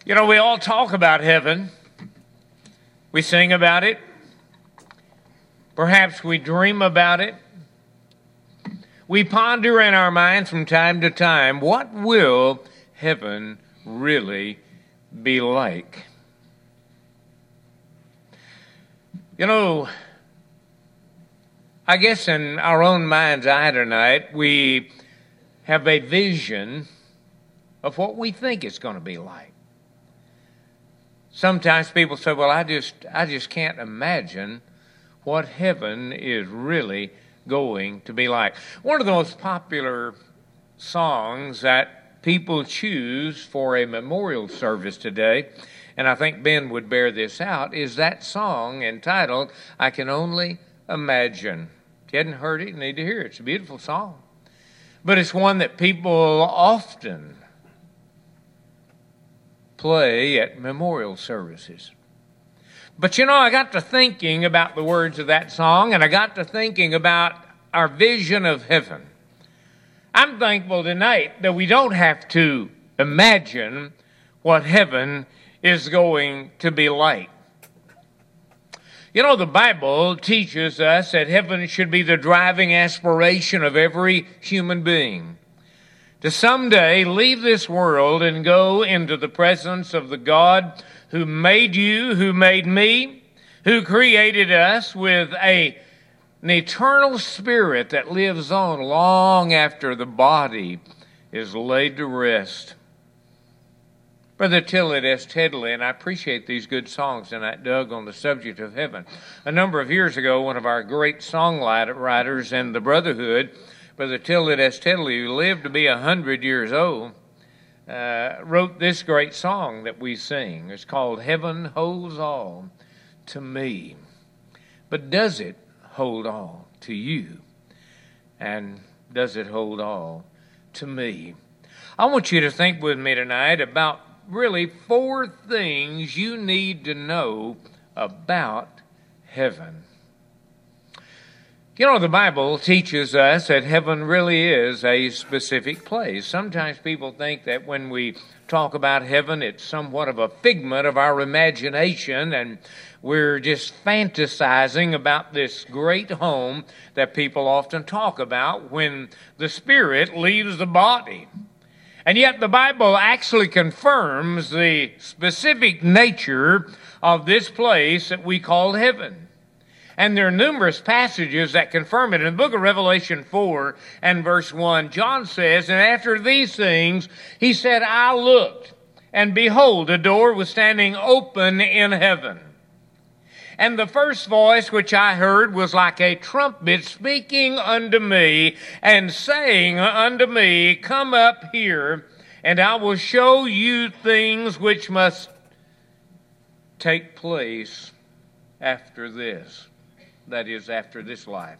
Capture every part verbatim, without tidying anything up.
You know, we all talk about heaven. We sing about it. Perhaps we dream about it. We ponder in our minds from time to time, what will heaven really be like? You know, I guess in our own mind's eye tonight, we have a vision of what we think it's going to be like. Sometimes people say, well, I just, I just can't imagine what heaven is really going to be like. One of the most popular songs that people choose for a memorial service today, and I think Ben would bear this out, is that song entitled, I Can Only Imagine. If you hadn't heard it, you need to hear it. It's a beautiful song. But it's one that people often play at memorial services. But you know, I got to thinking about the words of that song, and I got to thinking about our vision of heaven. I'm thankful tonight that we don't have to imagine what heaven is going to be like. You know, the Bible teaches us that heaven should be the driving aspiration of every human being. To someday leave this world and go into the presence of the God who made you, who made me, who created us with a, an eternal spirit that lives on long after the body is laid to rest. Brother Tillett S. Tedley, and I appreciate these good songs tonight, Doug, on the subject of heaven. A number of years ago, one of our great songwriters in the Brotherhood, Brother Tillett S. Tedley, who lived to be a hundred years old, uh, wrote this great song that we sing. It's called Heaven Holds All to Me. But does it hold all to you? And does it hold all to me? I want you to think with me tonight about really four things you need to know about heaven. You know, the Bible teaches us that heaven really is a specific place. Sometimes people think that when we talk about heaven, it's somewhat of a figment of our imagination, and we're just fantasizing about this great home that people often talk about when the spirit leaves the body. And yet the Bible actually confirms the specific nature of this place that we call heaven. And there are numerous passages that confirm it. In the book of Revelation four and verse one, John says, and after these things, he said, I looked, and behold, a door was standing open in heaven. And the first voice which I heard was like a trumpet speaking unto me, and saying unto me, come up here, and I will show you things which must take place after this. That is, after this life.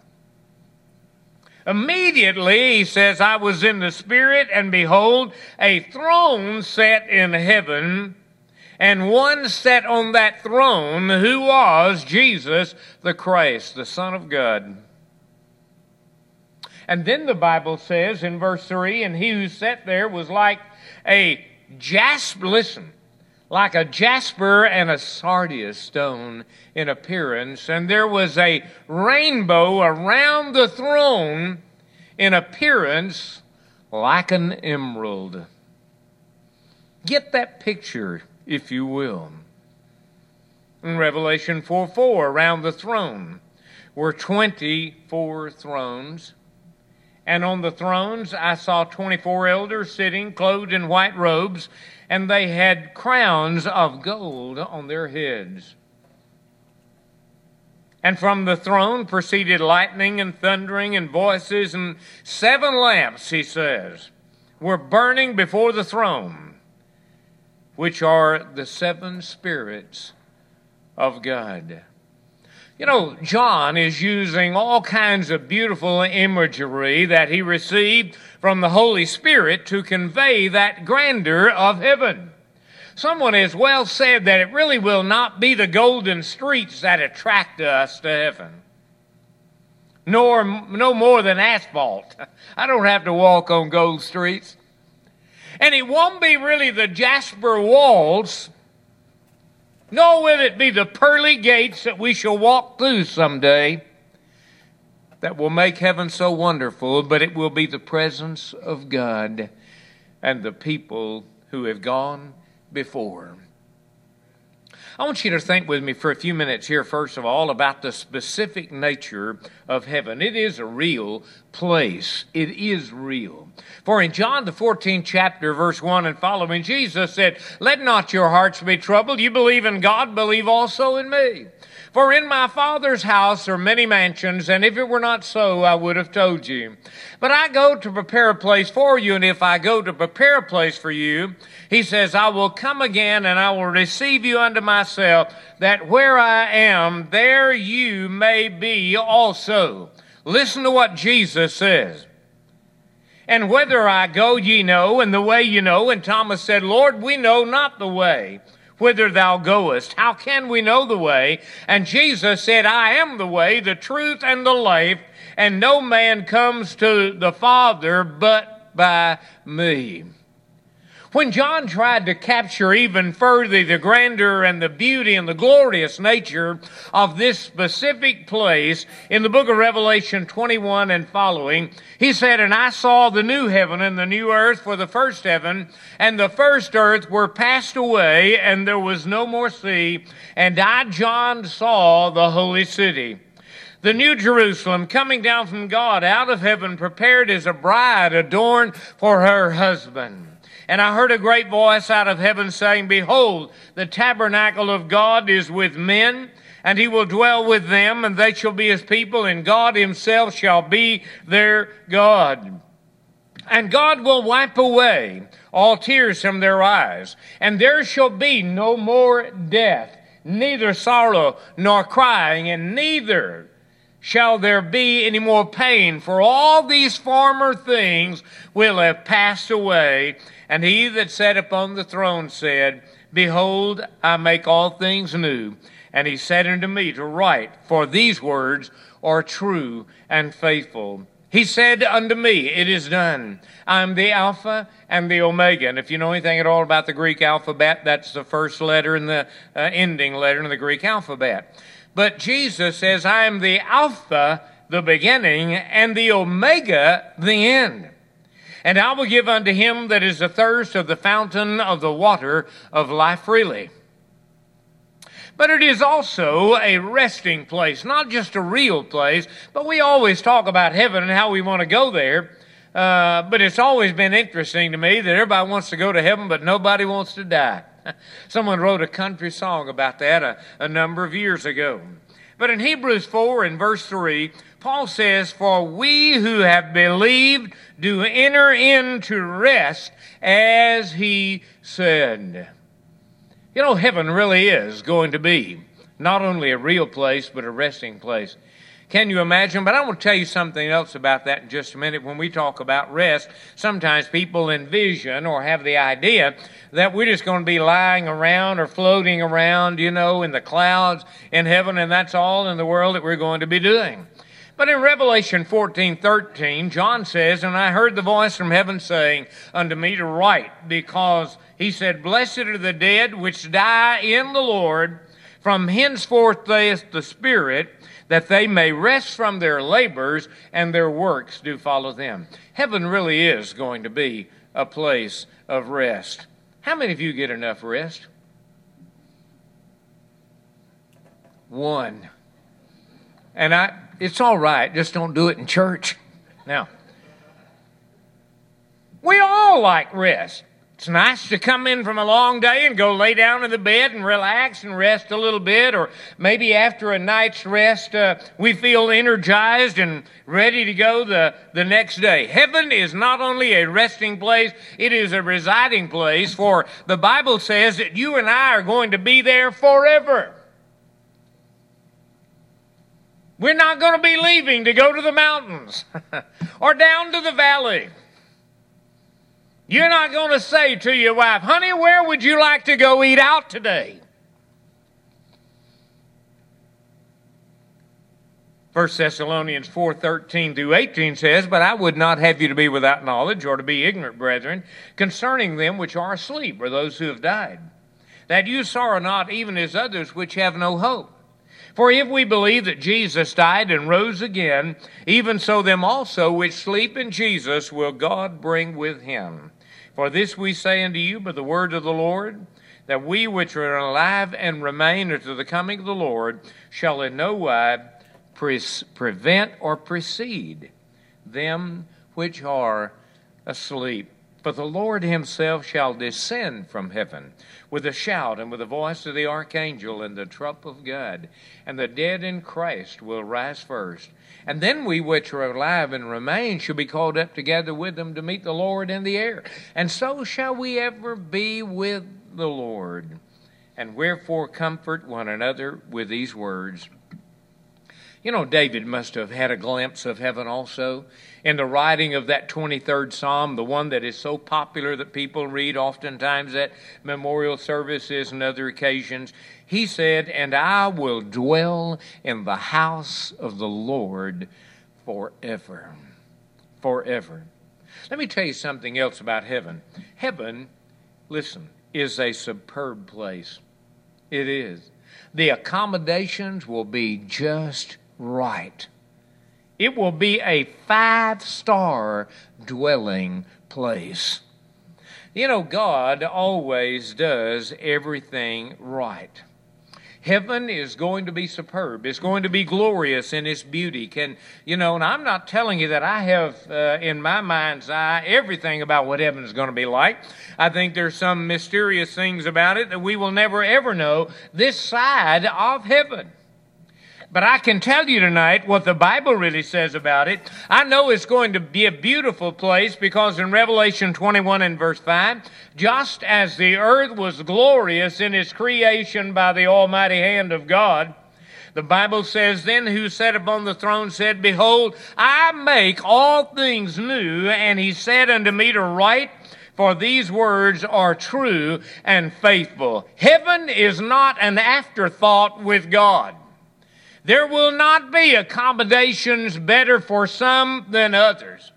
Immediately, he says, I was in the Spirit, and behold, a throne set in heaven, and one sat on that throne, who was Jesus the Christ, the Son of God. And then the Bible says in verse three, and he who sat there was like a jasper, listen, like a jasper and a sardius stone in appearance, and there was a rainbow around the throne in appearance like an emerald. Get that picture, if you will. In Revelation four four, around the throne were twenty-four thrones, and on the thrones I saw twenty-four elders sitting, clothed in white robes, and they had crowns of gold on their heads. And from the throne proceeded lightning and thundering and voices, and seven lamps, he says, were burning before the throne, which are the seven spirits of God. You know, John is using all kinds of beautiful imagery that he received from the Holy Spirit to convey that grandeur of heaven. Someone has well said that it really will not be the golden streets that attract us to heaven, nor no more than asphalt. I don't have to walk on gold streets. And it won't be really the jasper walls, nor will it be the pearly gates that we shall walk through someday that will make heaven so wonderful, but it will be the presence of God and the people who have gone before. I want you to think with me for a few minutes here, first of all, about the specific nature of heaven. It is a real place. It is real. For in John the fourteenth chapter, verse one and following, Jesus said, "Let not your hearts be troubled. You believe in God, believe also in me. For in my Father's house are many mansions, and if it were not so, I would have told you. But I go to prepare a place for you, and if I go to prepare a place for you," he says, "I will come again, and I will receive you unto myself, that where I am, there you may be also." Listen to what Jesus says. "And whither I go ye know, and the way you know." And Thomas said, "Lord, we know not the way whither thou goest. How can we know the way?" And Jesus said, "I am the way, the truth, and the life, and no man comes to the Father but by me." When John tried to capture even further the grandeur and the beauty and the glorious nature of this specific place in the book of Revelation twenty-one and following, he said, "And I saw the new heaven and the new earth, for the first heaven and the first earth were passed away, and there was no more sea. And I, John, saw the holy city, the new Jerusalem, coming down from God out of heaven, prepared as a bride adorned for her husband. And I heard a great voice out of heaven saying, Behold, the tabernacle of God is with men, and he will dwell with them, and they shall be his people, and God himself shall be their God. And God will wipe away all tears from their eyes, and there shall be no more death, neither sorrow nor crying, and neither shall there be any more pain, for all these former things will have passed away. And he that sat upon the throne said, Behold, I make all things new. And he said unto me to write, for these words are true and faithful. He said unto me, It is done. I am the Alpha and the Omega. And if you know anything at all about the Greek alphabet, that's the first letter and the uh, ending letter in the Greek alphabet. But Jesus says, I am the Alpha, the beginning, and the Omega, the end. And I will give unto him that is athirst of the fountain of the water of life freely. But it is also a resting place, not just a real place, but we always talk about heaven and how we want to go there. Uh, but it's always been interesting to me that everybody wants to go to heaven, but nobody wants to die. Someone wrote a country song about that a, a number of years ago. But in Hebrews four and verse three, Paul says, For we who have believed do enter into rest, as he said. You know, heaven really is going to be not only a real place, but a resting place. Can you imagine? But I want to tell you something else about that in just a minute. When we talk about rest, sometimes people envision or have the idea that we're just going to be lying around or floating around, you know, in the clouds in heaven, and that's all in the world that we're going to be doing. But in Revelation fourteen thirteen, John says, And I heard the voice from heaven saying unto me to write, because he said, Blessed are the dead which die in the Lord. From henceforth saith the Spirit, that they may rest from their labors, and their works do follow them. Heaven really is going to be a place of rest. How many of you get enough rest? One. And I, it's all right, just don't do it in church. Now, we all like rest. It's nice to come in from a long day and go lay down in the bed and relax and rest a little bit. Or maybe after a night's rest, uh, we feel energized and ready to go the, the next day. Heaven is not only a resting place, it is a residing place. For the Bible says that you and I are going to be there forever. We're not going to be leaving to go to the mountains or down to the valley. You're not going to say to your wife, honey, where would you like to go eat out today? First Thessalonians four thirteen through eighteen says, "But I would not have you to be without knowledge, or to be ignorant, brethren, concerning them which are asleep, or those who have died, that you sorrow not, even as others which have no hope. For if we believe that Jesus died and rose again, even so them also which sleep in Jesus will God bring with him. For this we say unto you by the word of the Lord, that we which are alive and remain unto the coming of the Lord shall in no wise pre- prevent or precede them which are asleep. For the Lord himself shall descend from heaven with a shout and with the voice of the archangel and the trump of God, and the dead in Christ will rise first. And then we which are alive and remain shall be called up together with them to meet the Lord in the air. And so shall we ever be with the Lord. And wherefore comfort one another with these words." You know, David must have had a glimpse of heaven also. In the writing of that twenty-third Psalm, the one that is so popular that people read oftentimes at memorial services and other occasions, he said, "And I will dwell in the house of the Lord forever." Forever. Let me tell you something else about heaven. Heaven, listen, is a superb place. It is. The accommodations will be just right. It will be a five-star dwelling place. You know, God always does everything right. Heaven is going to be superb. It's going to be glorious in its beauty. Can you know, and I'm not telling you that I have uh, in my mind's eye everything about what heaven is going to be like. I think there's some mysterious things about it that we will never ever know this side of heaven. But I can tell you tonight what the Bible really says about it. I know it's going to be a beautiful place because in Revelation twenty-one and verse five, just as the earth was glorious in its creation by the almighty hand of God, the Bible says, "Then who sat upon the throne said, Behold, I make all things new. And he said unto me to write, for these words are true and faithful." Heaven is not an afterthought with God. There will not be accommodations better for some than others.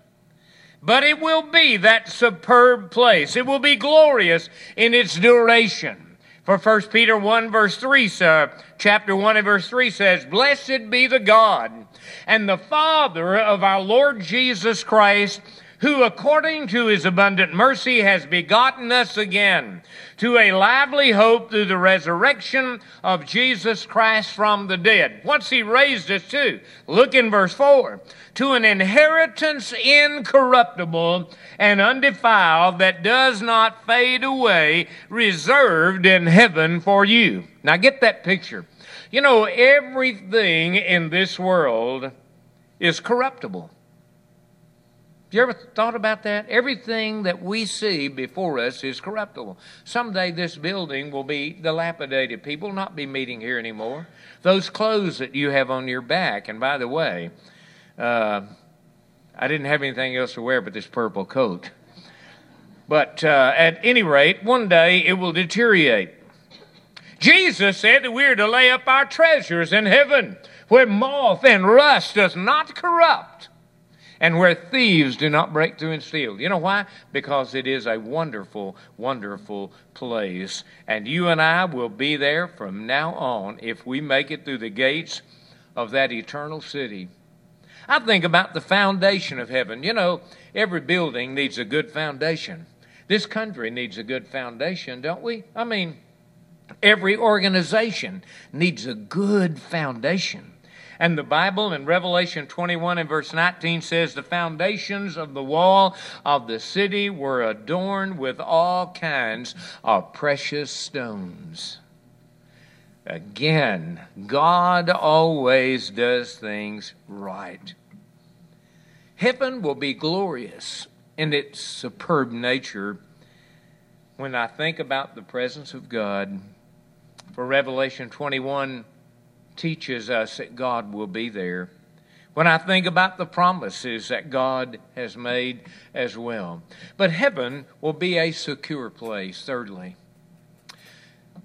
But it will be that superb place. It will be glorious in its duration. For First Peter one verse three, uh, chapter one and verse three says, "Blessed be the God and the Father of our Lord Jesus Christ, who according to his abundant mercy has begotten us again to a lively hope through the resurrection of Jesus Christ from the dead." What's he raised us to? Look in verse four. "To an inheritance incorruptible and undefiled that does not fade away, reserved in heaven for you." Now get that picture. You know, everything in this world is corruptible. You ever thought about that? Everything that we see before us is corruptible. Someday this building will be dilapidated. People will not be meeting here anymore. Those clothes that you have on your back, and by the way, uh, I didn't have anything else to wear but this purple coat. But uh, at any rate, one day it will deteriorate. Jesus said that we are to lay up our treasures in heaven, where moth and rust does not corrupt, and where thieves do not break through and steal. You know why? Because it is a wonderful, wonderful place. And you and I will be there from now on if we make it through the gates of that eternal city. I think about the foundation of heaven. You know, every building needs a good foundation. This country needs a good foundation, don't we? I mean, every organization needs a good foundation. And the Bible in Revelation twenty-one and verse nineteen says, "The foundations of the wall of the city were adorned with all kinds of precious stones." Again, God always does things right. Heaven will be glorious in its superb nature when I think about the presence of God. For Revelation twenty-one teaches us that God will be there. When I think about the promises that God has made as well. But heaven will be a secure place, thirdly.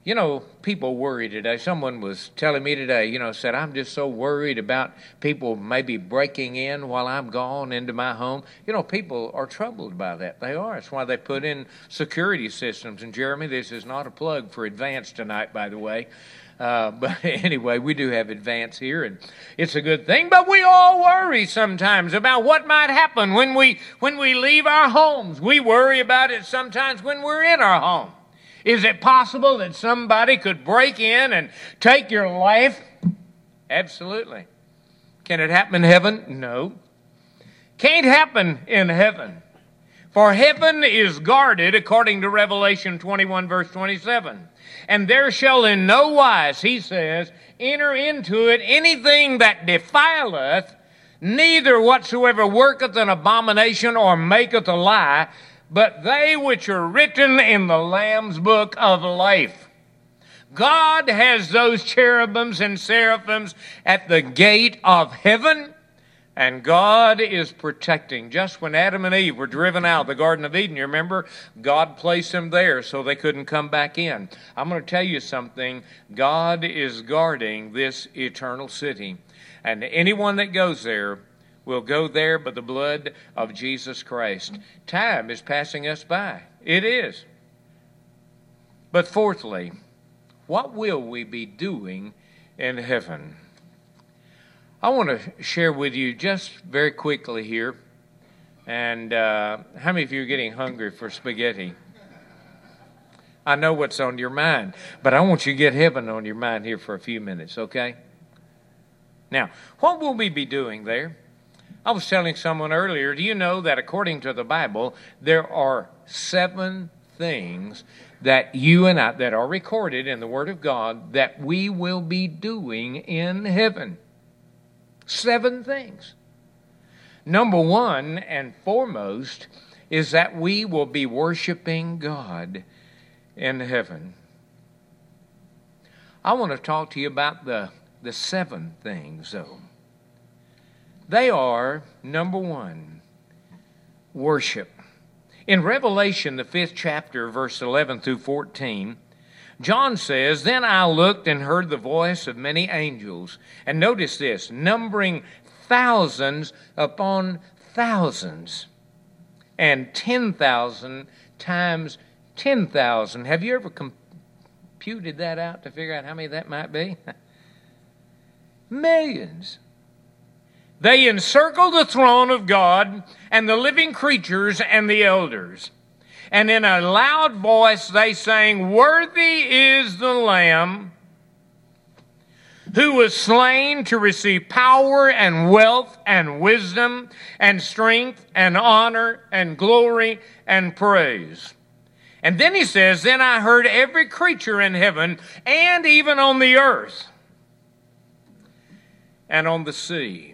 You know, people worry today. Someone was telling me today, you know, said, I'm just so worried about people maybe breaking in while I'm gone into my home. You know, people are troubled by that. They are. That's why they put in security systems. And Jeremy, this is not a plug for Advance tonight, by the way. Uh, but anyway, we do have Advance here, and it's a good thing. But we all worry sometimes about what might happen when we when we leave our homes. We worry about it sometimes when we're in our home. Is it possible that somebody could break in and take your life? Absolutely. Can it happen in heaven? No. Can't happen in heaven. For heaven is guarded according to Revelation twenty-one, verse twenty-seven. And there shall in no wise, he says, enter into it anything that defileth, neither whatsoever worketh an abomination or maketh a lie, but they which are written in the Lamb's book of life. God has those cherubims and seraphims at the gate of heaven, and God is protecting. Just when Adam and Eve were driven out of the Garden of Eden, you remember, God placed them there so they couldn't come back in. I'm going to tell you something. God is guarding this eternal city, and anyone that goes there will go there by the blood of Jesus Christ. Time is passing us by. It is. But fourthly, what will we be doing in heaven? I want to share with you just very quickly here. And uh, how many of you are getting hungry for spaghetti? I know what's on your mind, but I want you to get heaven on your mind here for a few minutes, okay? Now, what will we be doing there? I was telling someone earlier, do you know that according to the Bible, there are seven things that you and I, that are recorded in the Word of God, that we will be doing in heaven? Seven things. Number one and foremost is that we will be worshiping God in heaven. I want to talk to you about the, the seven things, though. They are, number one, worship. In Revelation, the fifth chapter, verse eleven through fourteen, John says, Then I looked and heard the voice of many angels. And notice this, numbering thousands upon thousands, and ten thousand times ten thousand. Have you ever computed that out to figure out how many that might be? Millions. They encircle the throne of God and the living creatures and the elders. And in a loud voice they sang, Worthy is the Lamb who was slain to receive power and wealth and wisdom and strength and honor and glory and praise. And then he says, Then I heard every creature in heaven and even on the earth and on the sea,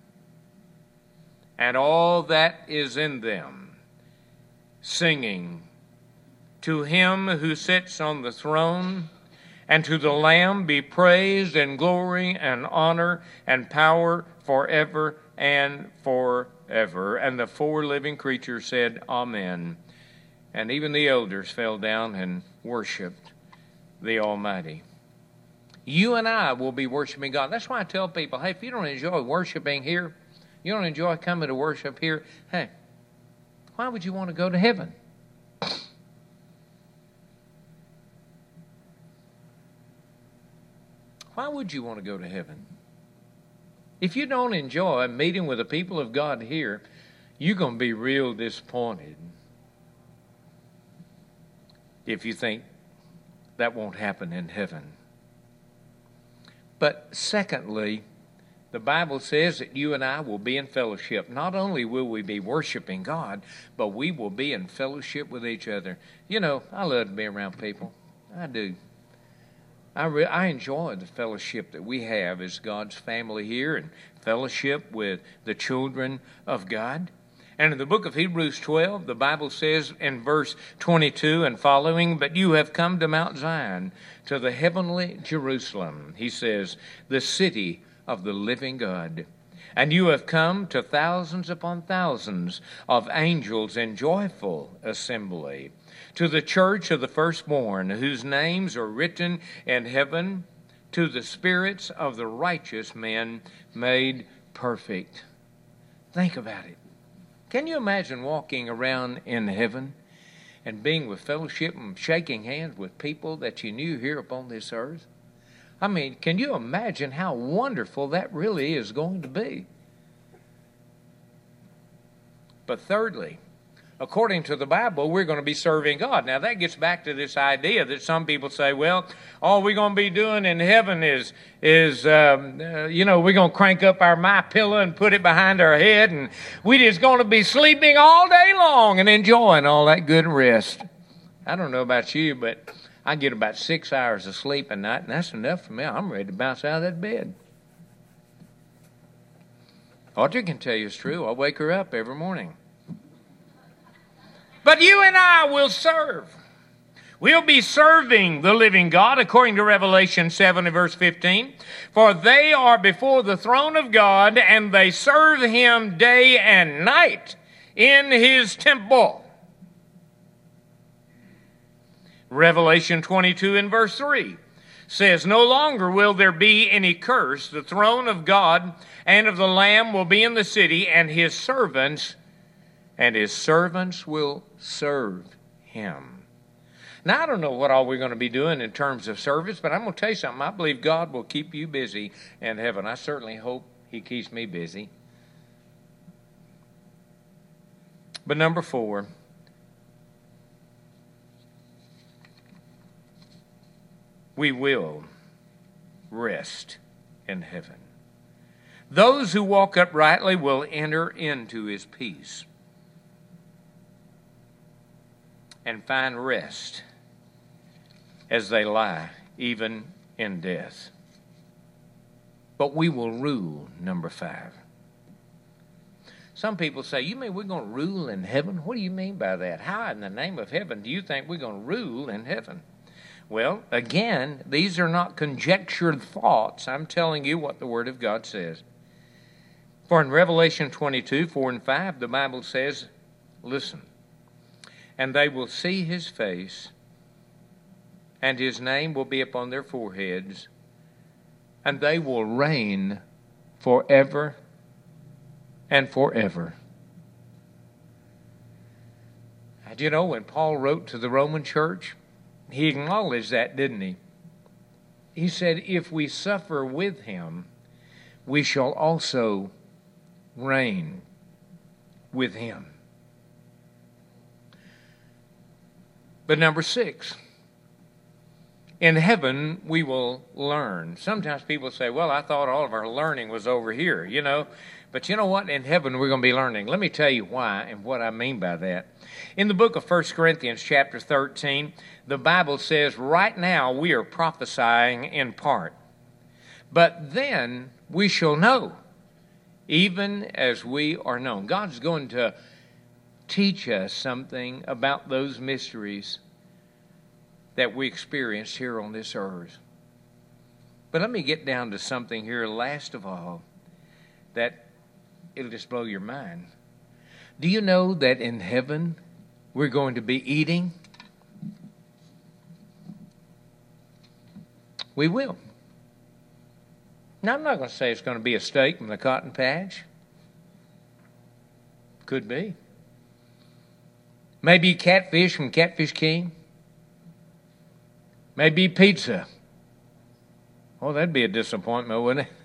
and all that is in them, singing, To him who sits on the throne and to the Lamb be praise and glory and honor and power forever and forever. And the four living creatures said, Amen. And even the elders fell down and worshiped the Almighty. You and I will be worshiping God. That's why I tell people, hey, if you don't enjoy worshiping here, you don't enjoy coming to worship here, hey, why would you want to go to heaven? Why would you want to go to heaven? If you don't enjoy meeting with the people of God here, you're going to be real disappointed if you think that won't happen in heaven. But secondly, the Bible says that you and I will be in fellowship. Not only will we be worshiping God, but we will be in fellowship with each other. You know, I love to be around people. I do. I, re- I enjoy the fellowship that we have as God's family here, and fellowship with the children of God. And in the book of Hebrews twelve, the Bible says in verse twenty-two and following, But you have come to Mount Zion, to the heavenly Jerusalem, he says, the city of the living God, And you have come to thousands upon thousands of angels in joyful assembly, to the church of the firstborn, whose names are written in heaven, to the spirits of the righteous men made perfect. Think about it. Can you imagine walking around in heaven and being with fellowship and shaking hands with people that you knew here upon this earth? I mean, can you imagine how wonderful that really is going to be? But thirdly, according to the Bible, we're going to be serving God. Now, that gets back to this idea that some people say, well, all we're going to be doing in heaven is, is um, uh, you know, we're going to crank up our My Pillow and put it behind our head, and we're just going to be sleeping all day long and enjoying all that good rest. I don't know about you, but I get about six hours of sleep a night, and that's enough for me. I'm ready to bounce out of that bed. Audrey can tell you it's true. I wake her up every morning. But you and I will serve. We'll be serving the living God, according to Revelation seven and verse fifteen. For they are before the throne of God, and they serve him day and night in his temple. Revelation twenty-two and verse three says, no longer will there be any curse. The throne of God and of the Lamb will be in the city, and his servants and his servants will serve him. Now, I don't know what all we're going to be doing in terms of service, but I'm going to tell you something. I believe God will keep you busy in heaven. I certainly hope he keeps me busy. But number four, we will rest in heaven. Those who walk uprightly will enter into his peace and find rest as they lie, even in death. But we will rule, number five. Some people say, you mean we're going to rule in heaven? What do you mean by that? How in the name of heaven do you think we're going to rule in heaven? Well, again, these are not conjectured thoughts. I'm telling you what the Word of God says. For in Revelation twenty-two, four and five, the Bible says, listen, and they will see his face, and his name will be upon their foreheads, and they will reign forever and forever. And you know, when Paul wrote to the Roman church, he acknowledged that, didn't he? He said, if we suffer with him, we shall also reign with him. But number six, in heaven we will learn. Sometimes people say, well, I thought all of our learning was over here, you know. But you know what? In heaven we're going to be learning. Let me tell you why and what I mean by that. In the book of First Corinthians chapter thirteen, the Bible says, right now we are prophesying in part. But then we shall know, even as we are known. God's going to teach us something about those mysteries that we experience here on this earth. But let me get down to something here last of all that it'll just blow your mind. Do you know that in heaven we're going to be eating? We will. Now, I'm not going to say it's going to be a steak from the cotton patch. Could be. Maybe catfish from Catfish King. Maybe pizza. Oh, that'd be a disappointment, wouldn't it?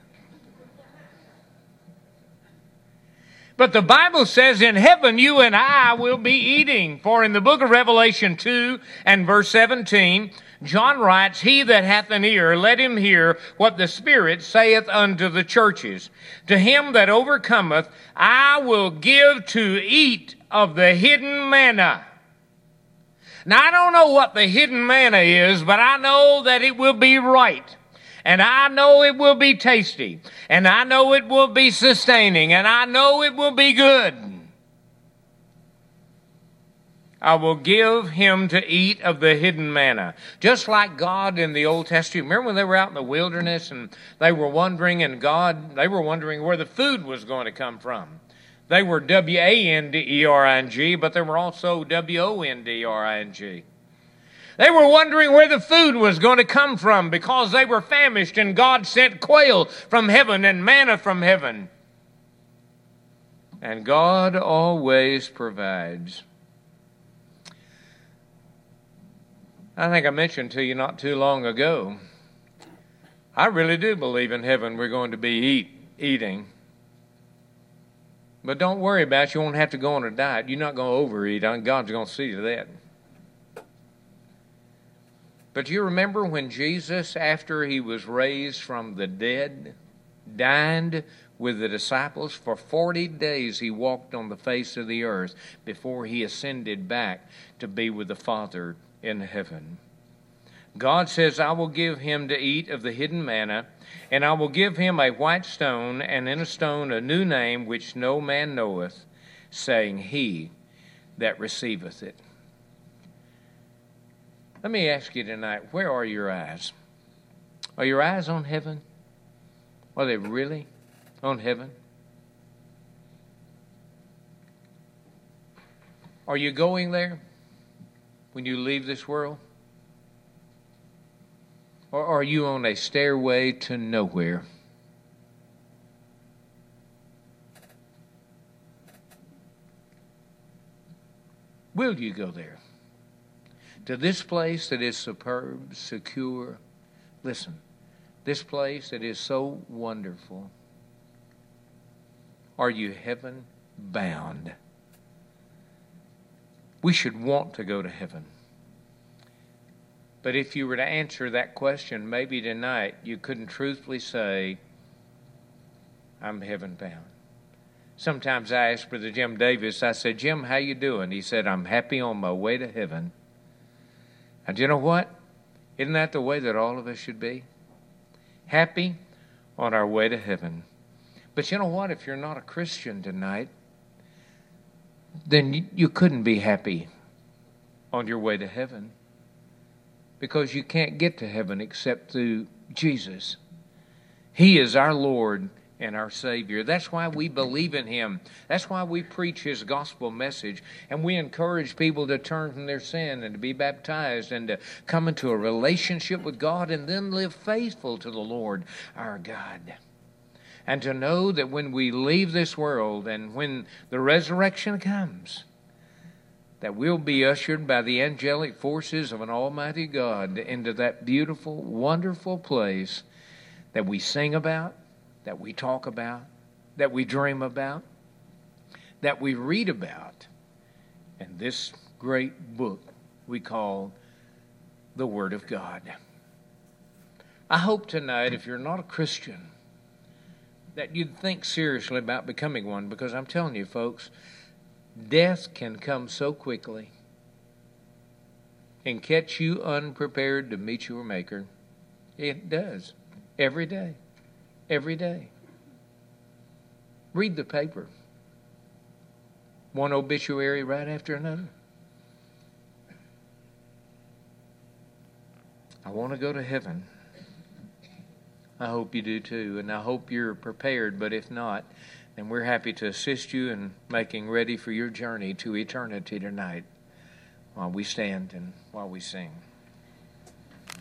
But the Bible says in heaven you and I will be eating. For in the book of Revelation two and verse seventeen, John writes, he that hath an ear, let him hear what the Spirit saith unto the churches. To him that overcometh, I will give to eat of the hidden manna. Now, I don't know what the hidden manna is, but I know that it will be right. And I know it will be tasty. And I know it will be sustaining. And I know it will be good. I will give him to eat of the hidden manna. Just like God in the Old Testament. Remember when they were out in the wilderness and they were wondering, and God, they were wondering where the food was going to come from. They were W A N D E R I N G, but they were also W O N D R I N G. They were wondering where the food was going to come from because they were famished, and God sent quail from heaven and manna from heaven. And God always provides. I think I mentioned to you not too long ago, I really do believe in heaven we're going to be eat, eating. But don't worry about it. You won't have to go on a diet. You're not going to overeat. God's going to see to that. But you remember when Jesus, after he was raised from the dead, dined with the disciples? For forty days he walked on the face of the earth before he ascended back to be with the Father in heaven. God says, I will give him to eat of the hidden manna, and I will give him a white stone, and in a stone a new name which no man knoweth, saying, He that receiveth it. Let me ask you tonight, where are your eyes? Are your eyes on heaven? Are they really on heaven? Are you going there when you leave this world? Or are you on a stairway to nowhere? Will you go there? To this place that is superb, secure. Listen, this place that is so wonderful. Are you heaven bound? We should want to go to heaven. But if you were to answer that question, maybe tonight you couldn't truthfully say, I'm heaven bound. Sometimes I ask Brother Jim Davis, I said, Jim, how you doing? He said, I'm happy on my way to heaven. And you know what? Isn't that the way that all of us should be? Happy on our way to heaven. But you know what? If you're not a Christian tonight, then you, you couldn't be happy on your way to heaven. Because you can't get to heaven except through Jesus. He is our Lord and our Savior. That's why we believe in Him. That's why we preach His gospel message. And we encourage people to turn from their sin and to be baptized and to come into a relationship with God and then live faithful to the Lord our God. And to know that when we leave this world and when the resurrection comes, that we'll be ushered by the angelic forces of an almighty God into that beautiful, wonderful place that we sing about, that we talk about, that we dream about, that we read about in this great book we call the Word of God. I hope tonight, if you're not a Christian, that you'd think seriously about becoming one, because I'm telling you, folks, death can come so quickly and catch you unprepared to meet your Maker. It does. Every day. Every day. Read the paper. One obituary right after another. I want to go to heaven. I hope you do too, and I hope you're prepared, but if not, then we're happy to assist you in making ready for your journey to eternity tonight while we stand and while we sing.